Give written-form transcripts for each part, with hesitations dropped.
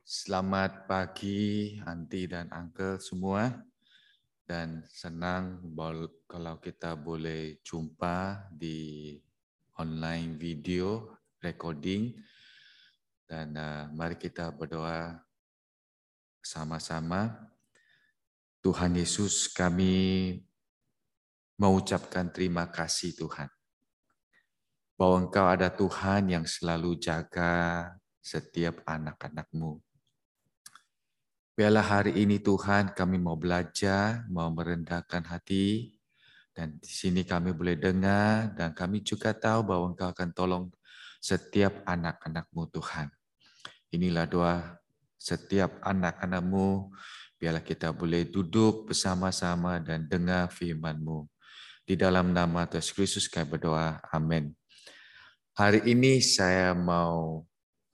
Selamat pagi, Aunty dan Uncle semua. Dan senang kalau kita boleh jumpa di online video recording. Dan mari kita berdoa sama-sama. Tuhan Yesus, kami mengucapkan terima kasih Tuhan. Bahwa Engkau ada Tuhan yang selalu jaga setiap anak-anak-Mu. Biarlah hari ini Tuhan kami mau belajar, mau merendahkan hati. Dan di sini kami boleh dengar dan kami juga tahu bahwa Engkau akan tolong setiap anak-anak-Mu Tuhan. Inilah doa setiap anak-anak-Mu. Biarlah kita boleh duduk bersama-sama dan dengar firman-Mu. Di dalam nama Tuhan Yesus kami berdoa. Amin. Hari ini saya mau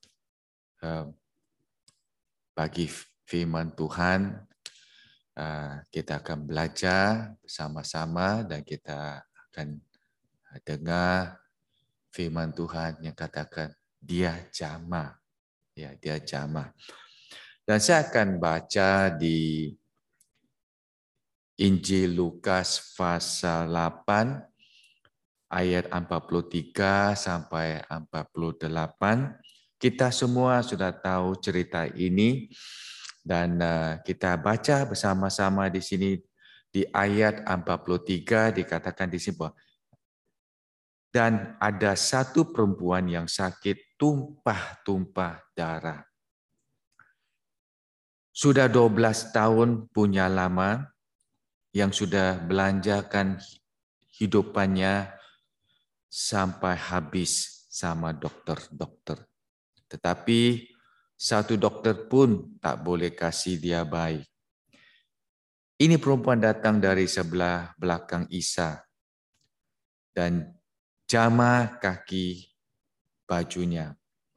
bagi firman Tuhan. Kita akan belajar bersama-sama dan kita akan dengar firman Tuhan yang katakan dia jamah. Ya, dia jamah. Dan saya akan baca di Injil Lukas pasal 8 ayat 43 sampai 48. Kita semua sudah tahu cerita ini. Dan kita baca bersama-sama di sini di ayat 43 dikatakan di sini bahwa dan ada satu perempuan yang sakit tumpah-tumpah darah. Sudah 12 tahun punya lama yang sudah belanjakan hidupannya sampai habis sama dokter-dokter. Tetapi satu dokter pun tak boleh kasih dia baik. Ini perempuan datang dari sebelah belakang Isa dan jamah kaki bajunya.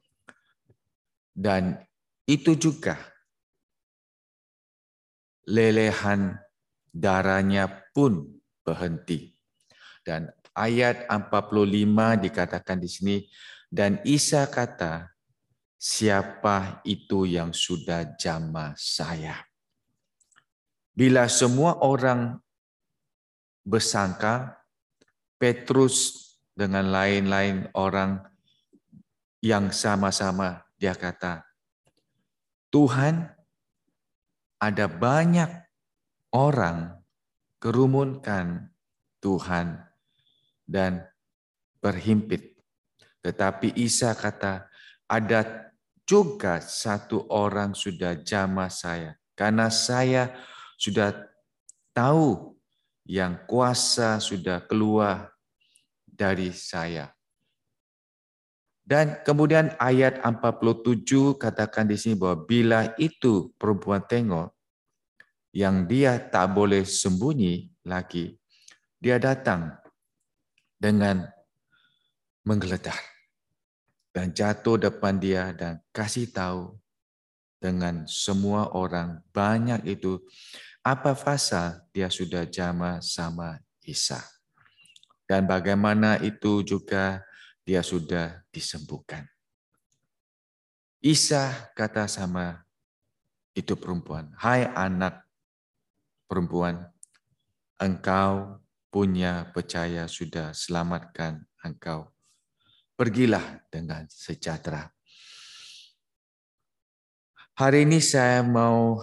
Dan itu juga lelehan darahnya pun berhenti. Dan ayat 45 dikatakan di sini, dan Isa kata, siapa itu yang sudah jamah saya? Bila semua orang bersangka, Petrus dengan lain-lain orang yang sama-sama dia kata, Tuhan, ada banyak orang kerumunkan Tuhan dan berhimpit. Tetapi Isa kata, ada juga satu orang sudah jamah saya. Karena saya sudah tahu yang kuasa sudah keluar dari saya. Dan kemudian ayat 47 katakan di sini bahwa bila itu perempuan tengok yang dia tak boleh sembunyi lagi, dia datang dengan menggeledah dan jatuh depan dia dan kasih tahu dengan semua orang banyak itu apa pasal dia sudah jamah sama Isa. Dan bagaimana itu juga dia sudah disembuhkan. Isa kata sama itu perempuan, hai anak perempuan, engkau punya percaya sudah selamatkan engkau. Pergilah dengan sejahtera. Hari ini saya mau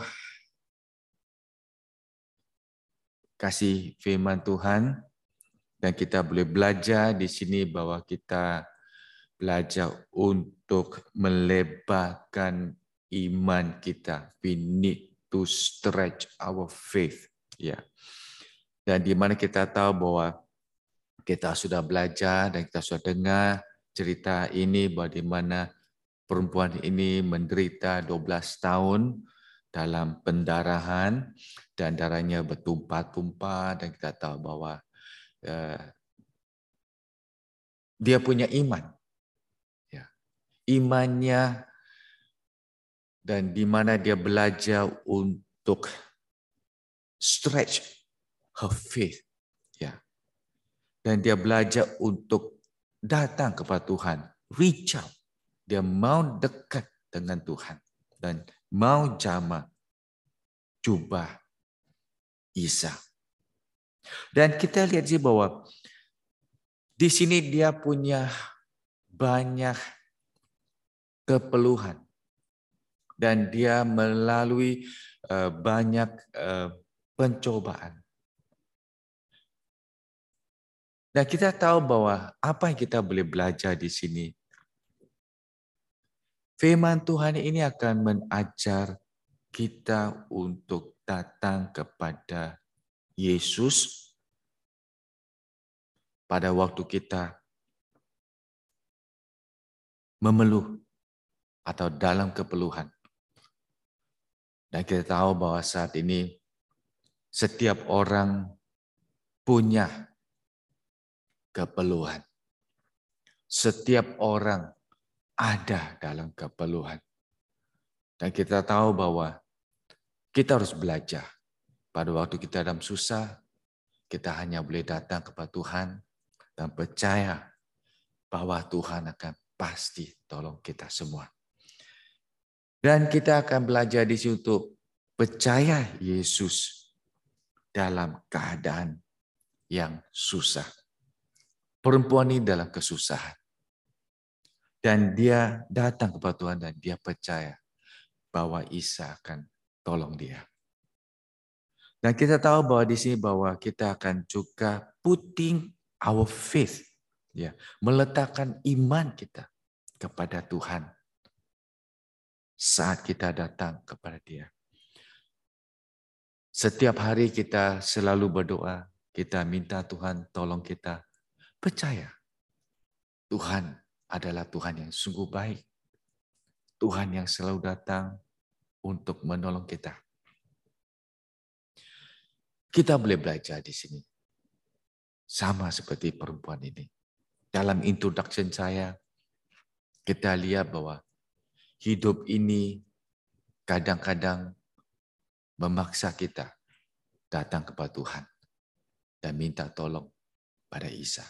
kasih firman Tuhan dan kita boleh belajar di sini bahwa kita belajar untuk melebarkan iman kita. We need to stretch our faith. Ya. Dan di mana kita tahu bahwa kita sudah belajar dan kita sudah dengar cerita ini bahwa di mana perempuan ini menderita 12 tahun dalam pendarahan dan darahnya bertumpah-tumpah dan kita tahu bahwa dia punya iman. Ya. Imannya dan di mana dia belajar untuk stretch her faith. Ya. Dan dia belajar untuk datang kepada Tuhan. Reach out. Dia mau dekat dengan Tuhan. Dan mau jamah jubah Isa. Dan kita lihat sih bahwa di sini dia punya banyak keperluan dan dia melalui banyak pencobaan. Dan kita tahu bahwa apa yang kita boleh belajar di sini. Firman Tuhan ini akan mengajar kita untuk datang kepada Yesus pada waktu kita memeluh atau dalam keperluan. Dan kita tahu bahwa saat ini setiap orang punya keperluan. Setiap orang ada dalam keperluan. Dan kita tahu bahwa kita harus belajar. Pada waktu kita dalam susah, kita hanya boleh datang kepada Tuhan dan percaya bahwa Tuhan akan pasti tolong kita semua. Dan kita akan belajar di situ untuk percaya Yesus dalam keadaan yang susah. Perempuan ini dalam kesusahan. Dan dia datang kepada Tuhan dan dia percaya bahwa Isa akan tolong dia. Dan kita tahu bahwa di sini bahwa kita akan juga putting our faith, ya, meletakkan iman kita kepada Tuhan saat kita datang kepada Dia. Setiap hari kita selalu berdoa, kita minta Tuhan tolong kita. Percaya Tuhan adalah Tuhan yang sungguh baik. Tuhan yang selalu datang untuk menolong kita. Kita boleh belajar di sini. Sama seperti perempuan ini. Dalam introduction saya, kita lihat bahwa hidup ini kadang-kadang memaksa kita datang kepada Tuhan dan minta tolong pada Isa.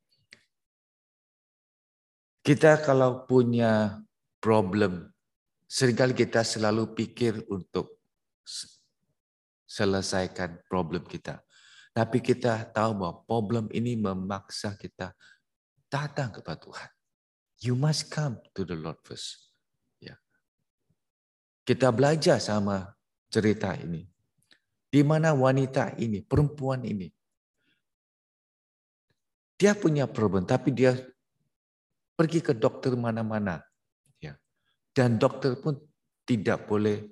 Kita kalau punya problem, seringkali kita selalu pikir untuk selesaikan problem kita. Tapi kita tahu bahwa problem ini memaksa kita datang kepada Tuhan. You must come to the Lord first. Ya. Kita belajar sama cerita ini. Di mana wanita ini, perempuan ini, dia punya problem, tapi dia pergi ke dokter mana-mana. Ya. Dan dokter pun tidak boleh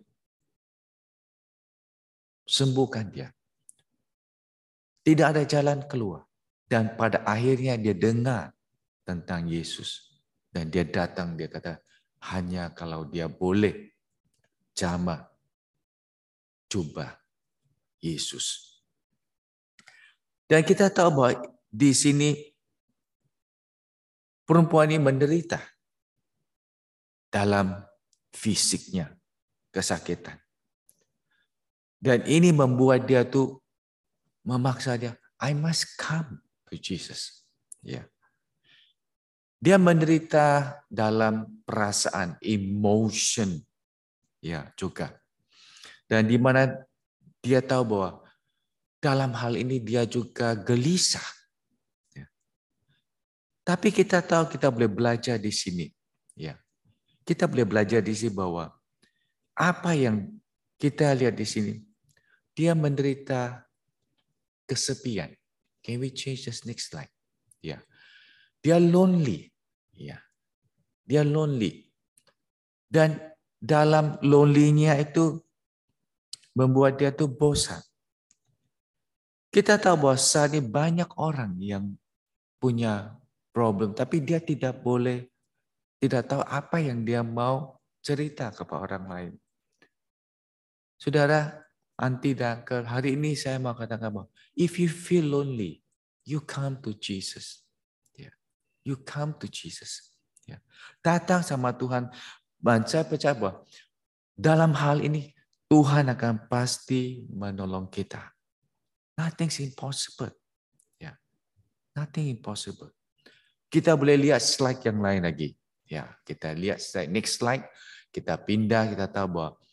sembuhkan dia. Tidak ada jalan keluar. Dan pada akhirnya dia dengar tentang Yesus. Dan dia datang, dia kata, hanya kalau dia boleh jamah jubah Yesus. Dan kita tahu bahwa di sini perempuan ini menderita dalam fisiknya, kesakitan. Dan ini membuat dia tuh memaksa dia, I must come to Jesus. Ya. Dia menderita dalam perasaan, emotion, ya juga. Dan di mana dia tahu bahwa dalam hal ini dia juga gelisah. Ya. Tapi kita tahu kita boleh belajar di sini. Ya. Kita boleh belajar di sini bahwa apa yang kita lihat di sini, dia menderita kesepian. Can we change this next slide? Ya. Dia lonely. Ya. Dia lonely. Dan dalam lonely-nya itu membuat dia tuh bosan. Kita tahu bahwa saat ini banyak orang yang punya problem, tapi dia tidak tahu apa yang dia mau cerita kepada orang lain. Saudara, Auntie dan Uncle, hari ini saya mau katakan bahwa if you feel lonely, you come to Jesus. Yeah. You come to Jesus. Yeah. Datang sama Tuhan. Dan saya percaya bahwa dalam hal ini Tuhan akan pasti menolong kita. Nothing's impossible. Yeah. Nothing impossible. Kita boleh lihat slide yang lain lagi. Ya, kita lihat slide. Next slide. Kita pindah, kita tahu bahwa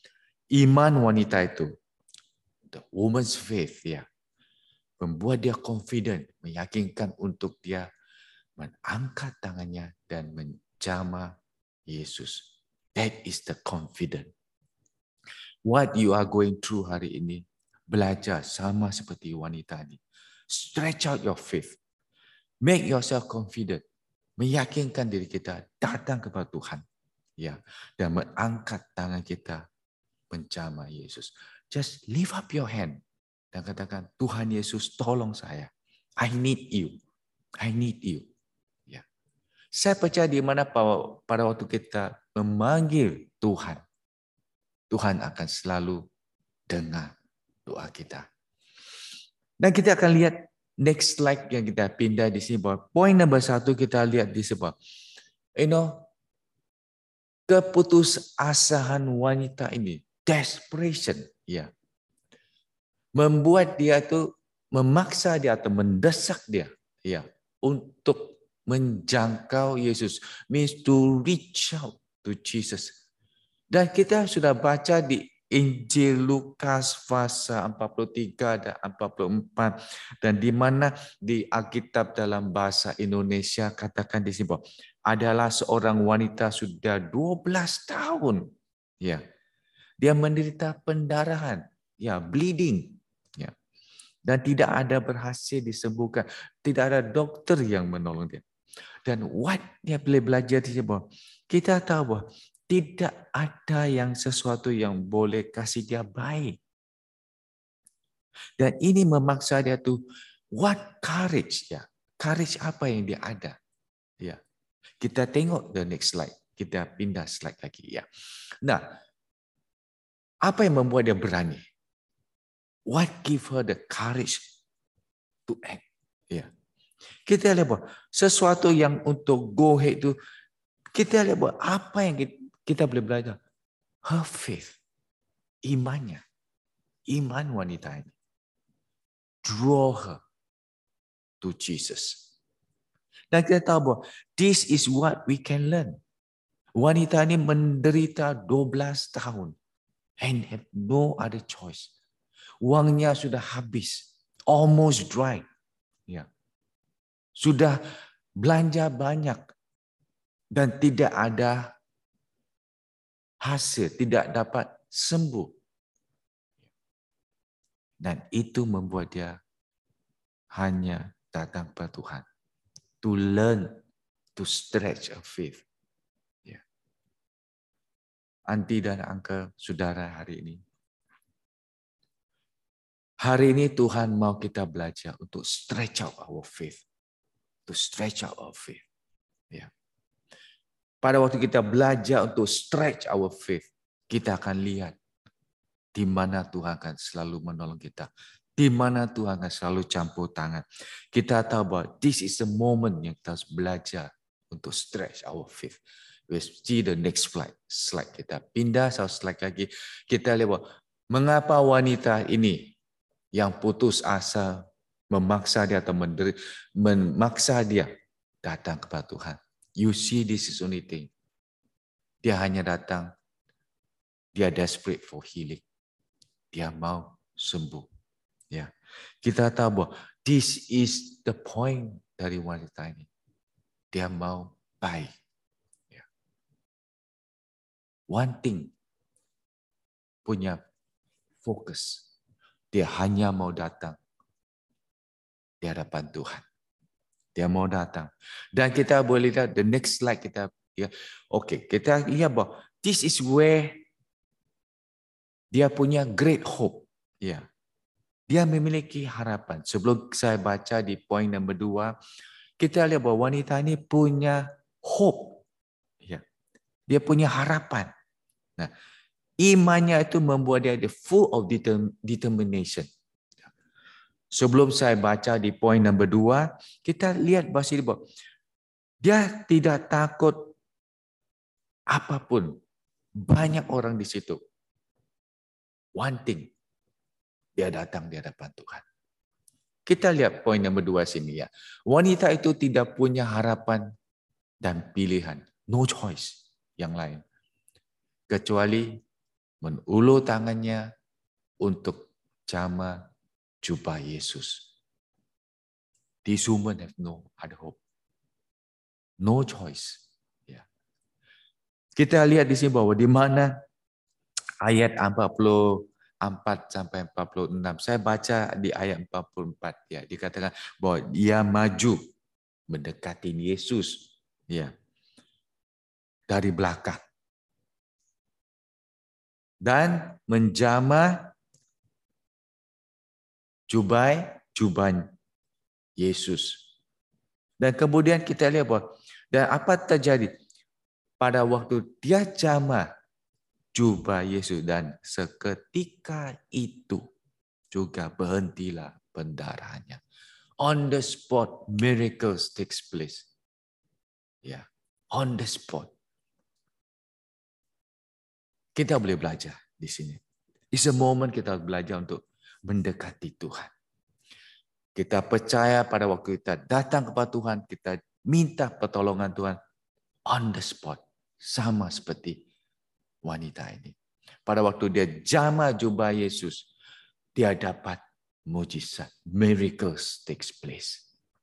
Iman wanita itu, the woman's faith, ya, membuat dia confident, meyakinkan untuk dia mengangkat tangannya dan menjamah Yesus. That is the confidence. What you are going through hari ini, belajar sama seperti wanita ini. Stretch out your faith. Make yourself confident. Meyakinkan diri kita datang kepada Tuhan. Ya, dan mengangkat tangan kita menjamah Yesus. Just lift up your hand dan katakan, Tuhan Yesus, tolong saya. I need you. I need you. Ya. Saya percaya di mana pada waktu kita memanggil Tuhan, Tuhan akan selalu dengar doa kita. Dan kita akan lihat next slide yang kita pindah di sini. Poin nomor 1 kita lihat di sebelah. Keputusasaan wanita ini, desperation, ya, membuat dia itu memaksa dia atau mendesak dia, ya, untuk menjangkau Yesus, means to reach out to Jesus. Dan kita sudah baca di Injil Lukas pasal 43 dan 44, dan di mana di Alkitab dalam bahasa Indonesia katakan di sini adalah seorang wanita sudah 12 tahun, ya, dia menderita pendarahan, ya, bleeding, ya, dan tidak ada berhasil disembuhkan, tidak ada dokter yang menolong dia. Dan what dia boleh belajar di sini, kita tahu bahwa tidak ada yang sesuatu yang boleh kasih dia baik. Dan ini memaksa dia tuh, what courage, ya, courage apa yang dia ada, ya. Kita tengok the next slide, kita pindah slide lagi, ya. Nah, apa yang membuat dia berani? What give her the courage to act? Ya. Kita lihat bahwa sesuatu yang untuk go ahead itu, kita lihat bahwa apa yang kita boleh belajar? Her faith, imannya, iman wanita ini, draw her to Jesus. Dan kita tahu bahwa this is what we can learn. Wanita ini menderita 12 tahun and have no other choice. Uangnya sudah habis, almost dry. Ya. Sudah belanja banyak dan tidak ada hasil, tidak dapat sembuh. Dan itu membuat dia hanya datang kepada Tuhan. To learn, to stretch a faith. Ya. Auntie dan uncle, saudara hari ini. Hari ini Tuhan mau kita belajar untuk stretch out our faith. To stretch out our faith. Ya. Pada waktu kita belajar untuk stretch our faith, kita akan lihat di mana Tuhan akan selalu menolong kita. Di mana Tuhan akan selalu campur tangan. Kita tahu bahwa this is the moment yang kita harus belajar untuk stretch our faith. We see the next slide. Kita pindah satu slide lagi. Kita lihat bahwa mengapa wanita ini yang putus asa memaksa dia atau memaksa dia datang kepada Tuhan. You see, this is only thing. Dia hanya datang, dia desperate for healing. Dia mau sembuh. Ya, kita tahu bahwa this is the point dari wanita ini. Dia mau baik. Ya. One thing, punya fokus. Dia hanya mau datang di hadapan Tuhan. Dia mau datang. Dan kita boleh lihat the next slide kita. Ya, oke, kita lihat bahwa this is where dia punya great hope. Ya, dia memiliki harapan. Sebelum saya baca di poin nomor 2, kita lihat bahwa wanita ini punya hope. Ya, dia punya harapan. Nah, imannya itu membuat dia full of determination. Sebelum saya baca di poin nomor 2, kita lihat bahwa dia tidak takut apapun. Banyak orang di situ. One thing, dia datang di hadapan Tuhan. Kita lihat poin nomor 2 sini, ya. Wanita itu tidak punya harapan dan pilihan. No choice yang lain. Kecuali menulur tangannya untuk jamah jubah Yesus. These women have no other hope. No choice. Ya. Kita lihat di sini bahwa di mana ayat 44 sampai 46. Saya baca di ayat 44 ya, dikatakan bahwa dia maju mendekati Yesus ya dari belakang dan menjamah jubah Yesus. Dan kemudian kita lihat bahwa dan apa terjadi pada waktu dia jamah jubah Yesus dan seketika itu juga berhentilah pendarahannya. On the spot miracles takes place. Ya, on the spot. Kita boleh belajar di sini. It's a moment kita belajar untuk mendekati Tuhan. Kita percaya pada waktu kita datang kepada Tuhan, kita minta pertolongan Tuhan on the spot. Sama seperti wanita ini. Pada waktu dia jamah jubah Yesus, dia dapat mujizat. Miracles takes place.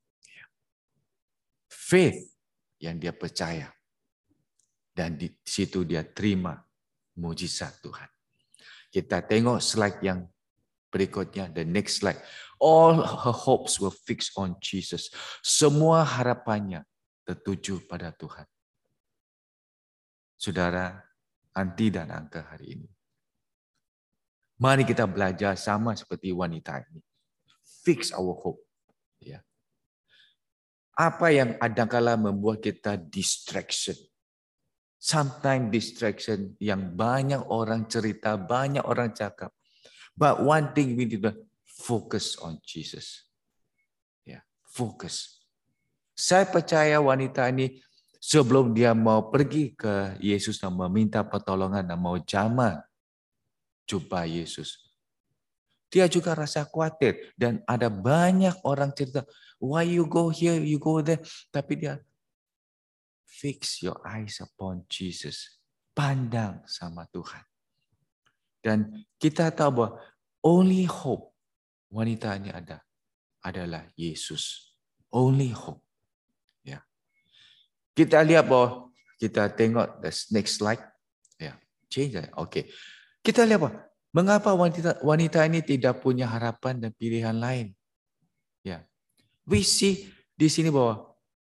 Faith yang dia percaya. Dan di situ dia terima mujizat Tuhan. Kita tengok slide yang berikutnya, the next slide. All her hopes were fixed on Jesus. Semua harapannya tertuju pada Tuhan. Saudara, anti dan angka hari ini. Mari kita belajar sama seperti wanita ini. Fix our hope. Ya. Apa yang kadang-kala membuat kita distraction. Sometimes distraction yang banyak orang cerita, banyak orang cakap. But one thing we need to focus on Jesus. Ya, focus. Saya percaya wanita ini sebelum dia mau pergi ke Yesus dan meminta pertolongan dan mau jamah jubah Yesus, dia juga rasa khawatir dan ada banyak orang cerita, why you go here, you go there, tapi dia fix your eyes upon Jesus. Pandang sama Tuhan. Dan kita tahu bahwa only hope wanita ini adalah Yesus. Only hope. Ya. Kita lihat bahwa kita tengok the next slide. Ya, change. Oke. Kita lihat bahwa mengapa wanita ini tidak punya harapan dan pilihan lain. Ya. We see di sini bahwa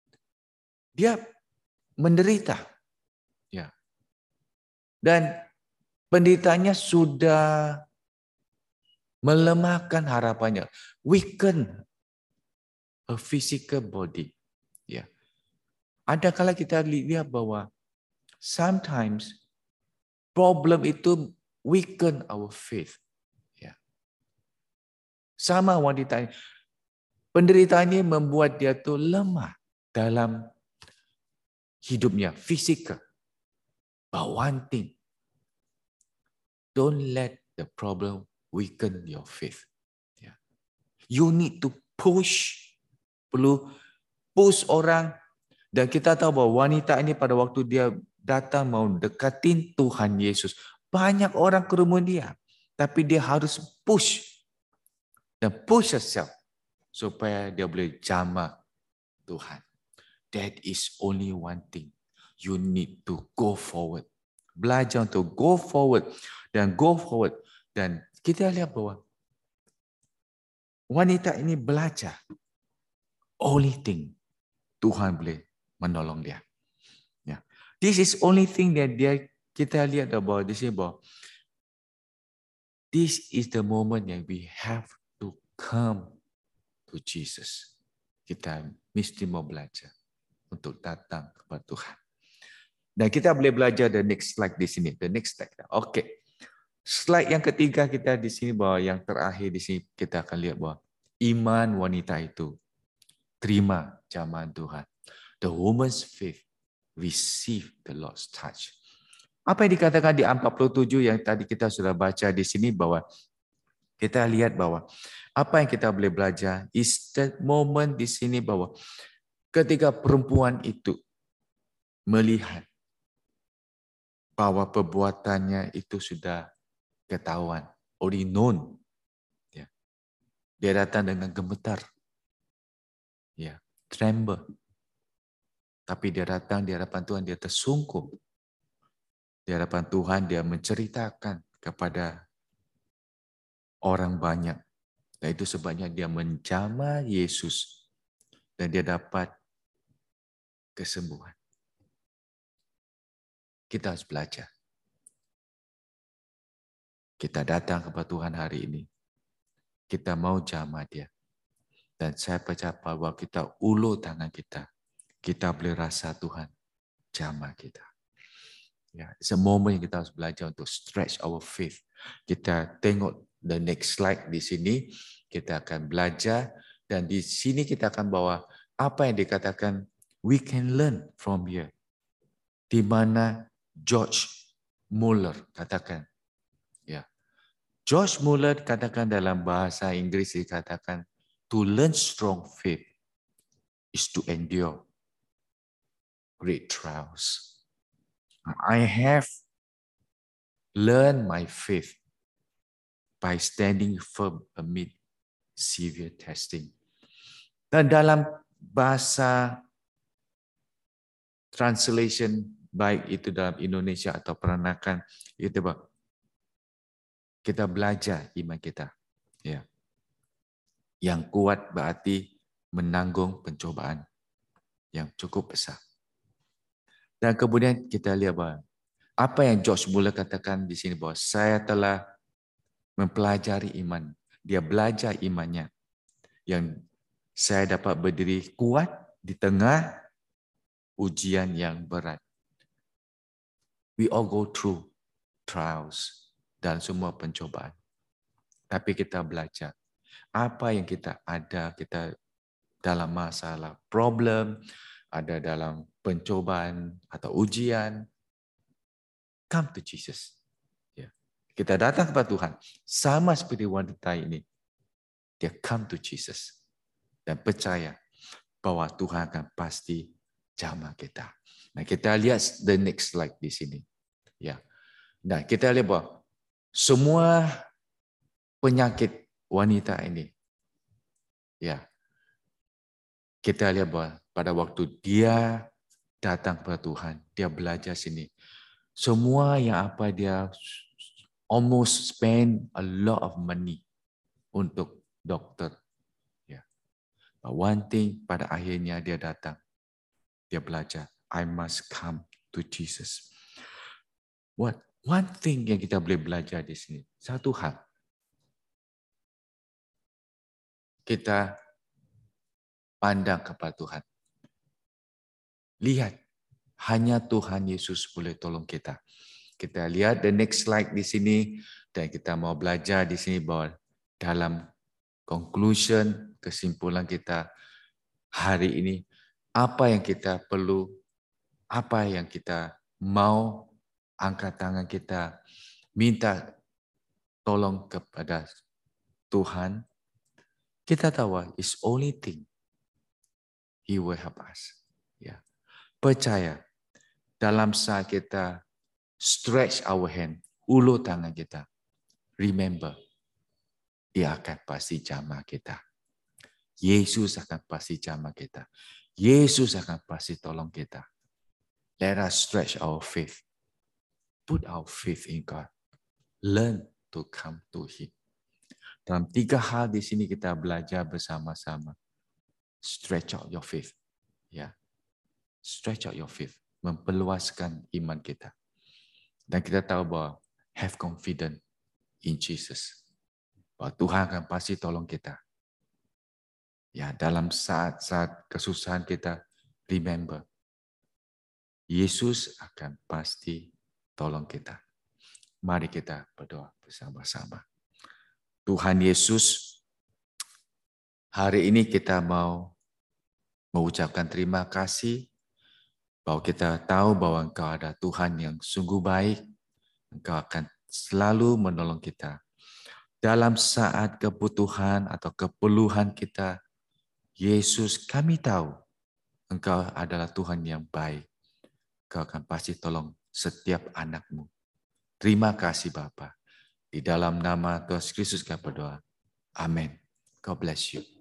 dia menderita. Ya. Dan penderitanya sudah melemahkan harapannya. Weaken a physical body. Ya. Ada kala kita lihat bahwa sometimes problem itu weaken our faith. Ya. Sama wanita ini. Penderitaan ini membuat dia tuh lemah dalam hidupnya, fisikal. But one thing, don't let the problem weaken your faith. Yeah. You need to push, perlu push orang. Dan kita tahu bahwa wanita ini pada waktu dia datang mau dekatin Tuhan Yesus, banyak orang kerumun dia. Tapi dia harus push. Dan push herself supaya dia boleh jamah Tuhan. That is only one thing. You need to go forward. Belajar untuk go forward. Dan go forward. Dan kita lihat bahwa wanita ini belajar. Only thing. Tuhan boleh menolong dia. Ya. This is only thing that kita lihat bahwa di sini bahwa this is the moment yang we have to come to Jesus. Kita mesti mau belajar untuk datang kepada Tuhan. Dan kita boleh belajar the next slide di sini. The next slide. Oke. Slide yang ketiga kita di sini bahwa yang terakhir di sini kita akan lihat bahwa iman wanita itu terima jamahan Tuhan. The woman's faith receive the Lord's touch. Apa yang dikatakan di 47 yang tadi kita sudah baca di sini bahwa kita lihat bahwa apa yang kita boleh belajar is that moment di sini bahwa ketika perempuan itu melihat bahwa perbuatannya itu sudah ketahuan, already known. Ya. Dia datang dengan gemetar, ya, tremble. Tapi dia datang di hadapan Tuhan, dia tersungkur. Di hadapan Tuhan, dia menceritakan kepada orang banyak. Dan itu sebabnya dia menjamah Yesus. Dan dia dapat kesembuhan. Kita harus belajar. Kita datang kepada Tuhan hari ini. Kita mau jamah dia. Dan saya percaya bahwa kita ulur tangan kita. Kita boleh rasa Tuhan jamah kita. Ya, it's a moment yang kita harus belajar untuk stretch our faith. Kita tengok the next slide di sini. Kita akan belajar. Dan di sini kita akan bawa apa yang dikatakan we can learn from here. Di mana George Muller katakan. Ya. George Muller katakan dalam bahasa Inggris dikatakan to learn strong faith is to endure great trials. I have learned my faith by standing firm amid severe testing. Dan dalam bahasa translation, baik itu dalam Indonesia atau peranakan, itu kita belajar iman kita. Ya. Yang kuat berarti menanggung pencobaan yang cukup besar. Dan kemudian kita lihat bahwa apa yang George Muller katakan di sini bahwa saya telah mempelajari iman. Dia belajar imannya. Yang saya dapat berdiri kuat di tengah ujian yang berat. We all go through trials dan semua pencobaan. Tapi kita belajar apa yang kita ada, kita dalam masalah, problem, ada dalam pencobaan atau ujian. Come to Jesus. Ya. Kita datang kepada Tuhan. Sama seperti wanita ini. Dia come to Jesus. Dan percaya bahwa Tuhan akan pasti jamah kita. Nah, kita lihat the next slide di sini. Ya. Nah, kita lihat bahwa semua penyakit wanita ini, ya, kita lihat bahwa pada waktu dia datang kepada Tuhan, dia belajar sini. Semua yang apa dia almost spend a lot of money untuk dokter. Ya. But one thing pada akhirnya dia datang, dia belajar. I must come to Jesus. What one thing yang kita boleh belajar di sini, satu hal, kita pandang kepada Tuhan. Lihat, hanya Tuhan Yesus boleh tolong kita. Kita lihat the next slide di sini dan kita mau belajar di sini bahwa dalam conclusion, kesimpulan kita hari ini, apa yang kita perlu, apa yang kita mau angkat tangan kita, minta tolong kepada Tuhan, kita tahu it's only thing He will help us. Ya. Percaya dalam saat kita stretch our hand, ulur tangan kita, remember, dia akan pasti jamah kita. Yesus akan pasti jamah kita. Yesus akan pasti tolong kita. Let us stretch our faith. Put our faith in God. Learn to come to Him. Dalam 3 hal di sini kita belajar bersama-sama. Stretch out your faith. Ya. Stretch out your faith. Memperluaskan iman kita. Dan kita tahu bahwa have confidence in Jesus. Bahwa Tuhan akan pasti tolong kita. Ya, dalam saat-saat kesusahan kita, remember, Yesus akan pasti tolong kita. Mari kita berdoa bersama-sama. Tuhan Yesus, hari ini kita mau mengucapkan terima kasih bahwa kita tahu bahwa Engkau ada Tuhan yang sungguh baik. Engkau akan selalu menolong kita. Dalam saat kebutuhan atau keperluan kita, Yesus, kami tahu Engkau adalah Tuhan yang baik. Engkau akan pasti tolong setiap anak-Mu. Terima kasih Bapa. Di dalam nama Tuhan Yesus Kristus kami berdoa. Amin. God bless you.